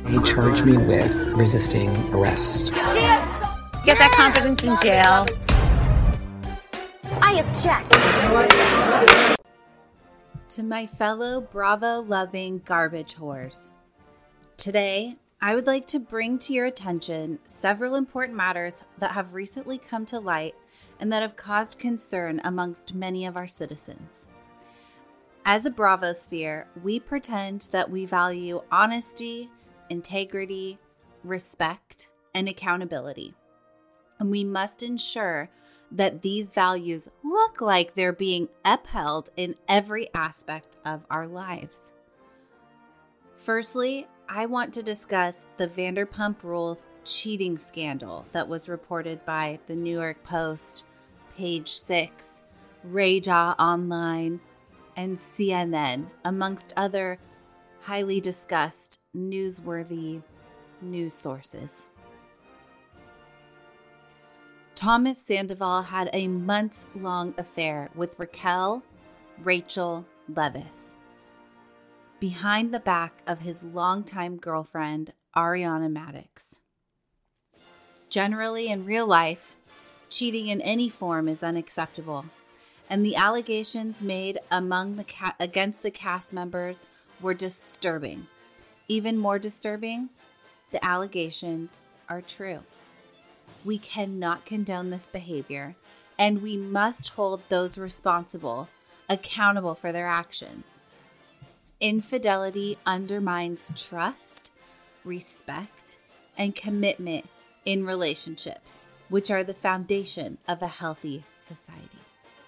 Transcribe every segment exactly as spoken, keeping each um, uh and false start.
He charged me with resisting arrest. Get that confidence in jail. I object. To my fellow Bravo-loving garbage whores, today I would like to bring to your attention several important matters that have recently come to light and that have caused concern amongst many of our citizens. As a Bravosphere, we pretend that we value honesty, integrity, respect, and accountability. And we must ensure that these values look like they're being upheld in every aspect of our lives. Firstly, I want to discuss the Vanderpump Rules cheating scandal that was reported by the New York Post, Page Six, Radar Online, and C N N, amongst other highly discussed, newsworthy news sources. Thomas Sandoval had a months-long affair with Raquel Rachel Leviss, behind the back of his longtime girlfriend, Ariana Madix. Generally, in real life, cheating in any form is unacceptable, and the allegations made among the ca- against the cast members were disturbing. Even more disturbing, the allegations are true. We cannot condone this behavior, and we must hold those responsible accountable for their actions. Infidelity undermines trust, respect, and commitment in relationships, which are the foundation of a healthy society.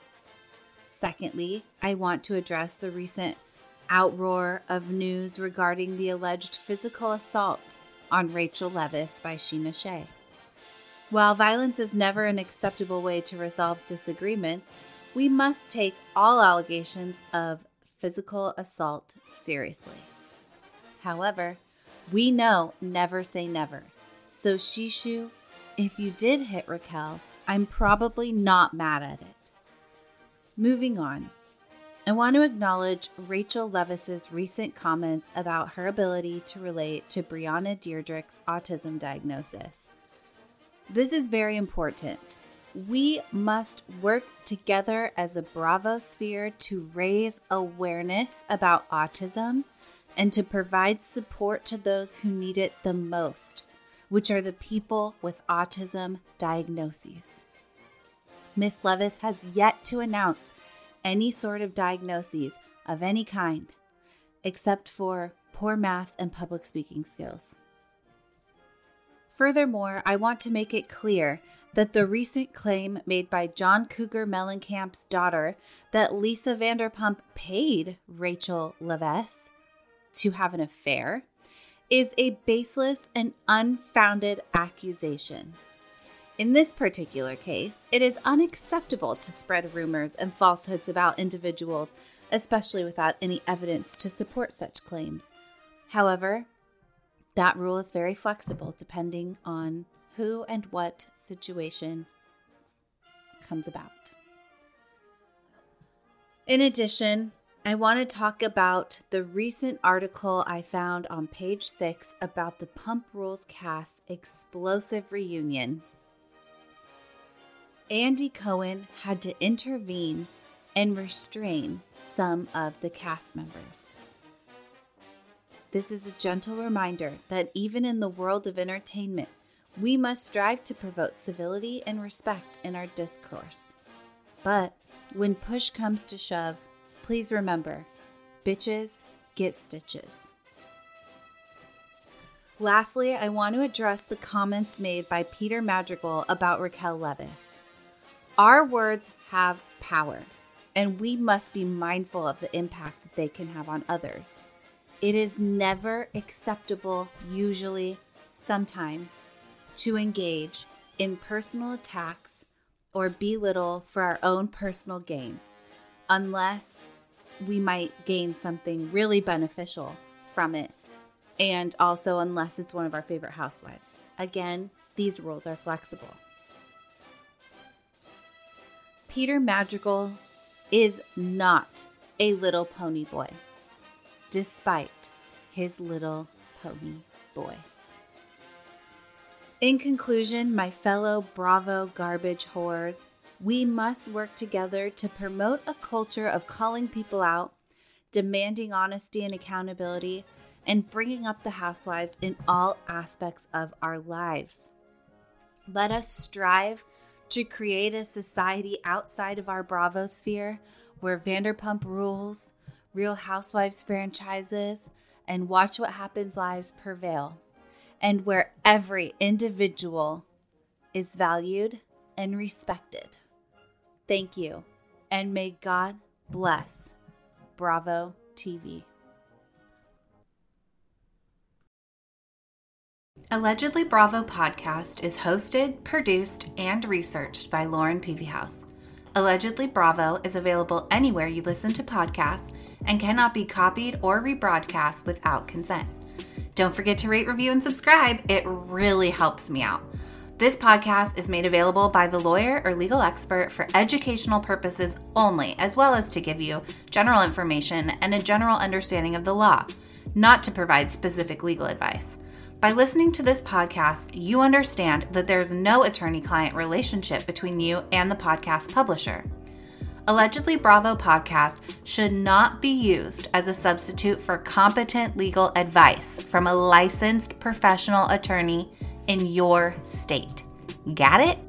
Secondly, I want to address the recent outroar of news regarding the alleged physical assault on Rachel Leviss by Scheana Shay. While violence is never an acceptable way to resolve disagreements, we must take all allegations of physical assault seriously. However, we know never say never. So Shishu, if you did hit Raquel, I'm probably not mad at it. Moving on, I want to acknowledge Rachel Leviss's recent comments about her ability to relate to Brianna Deirdrick's autism diagnosis. This is very important. We must work together as a Bravosphere to raise awareness about autism and to provide support to those who need it the most, which are the people with autism diagnoses. Miss Leviss has yet to announce any sort of diagnoses of any kind, except for poor math and public speaking skills. Furthermore, I want to make it clear that the recent claim made by John Cougar Mellencamp's daughter that Lisa Vanderpump paid Rachel Leviss to have an affair is a baseless and unfounded accusation. In this particular case, it is unacceptable to spread rumors and falsehoods about individuals, especially without any evidence to support such claims. However, that rule is very flexible depending on who and what situation comes about. In addition, I want to talk about the recent article I found on Page Six about the Pump Rules cast's explosive reunion. Andy Cohen had to intervene and restrain some of the cast members. This is a gentle reminder that even in the world of entertainment, we must strive to promote civility and respect in our discourse. But when push comes to shove, please remember, bitches get stitches. Lastly, I want to address the comments made by Peter Madrigal about Raquel Leviss. Our words have power, and we must be mindful of the impact that they can have on others. It is never acceptable, usually, sometimes, to engage in personal attacks or belittle for our own personal gain, unless we might gain something really beneficial from it, and also unless it's one of our favorite housewives. Again, these rules are flexible. Peter Madrigal is not a little pony boy, despite his little pony boy. In conclusion, my fellow Bravo garbage whores, we must work together to promote a culture of calling people out, demanding honesty and accountability, and bringing up the housewives in all aspects of our lives. Let us strive to create a society outside of our Bravo sphere where Vanderpump Rules, Real Housewives franchises, and Watch What Happens lives prevail, and where every individual is valued and respected. Thank you, and may God bless Bravo T V. Allegedly Bravo podcast is hosted, produced, and researched by Lauren Peavyhouse. Allegedly Bravo is available anywhere you listen to podcasts and cannot be copied or rebroadcast without consent. Don't forget to rate, review, and subscribe. It really helps me out. This podcast is made available by the lawyer or legal expert for educational purposes only, as well as to give you general information and a general understanding of the law, not to provide specific legal advice. By listening to this podcast, you understand that there's no attorney-client relationship between you and the podcast publisher. Allegedly Bravo podcast should not be used as a substitute for competent legal advice from a licensed professional attorney in your state. Got it?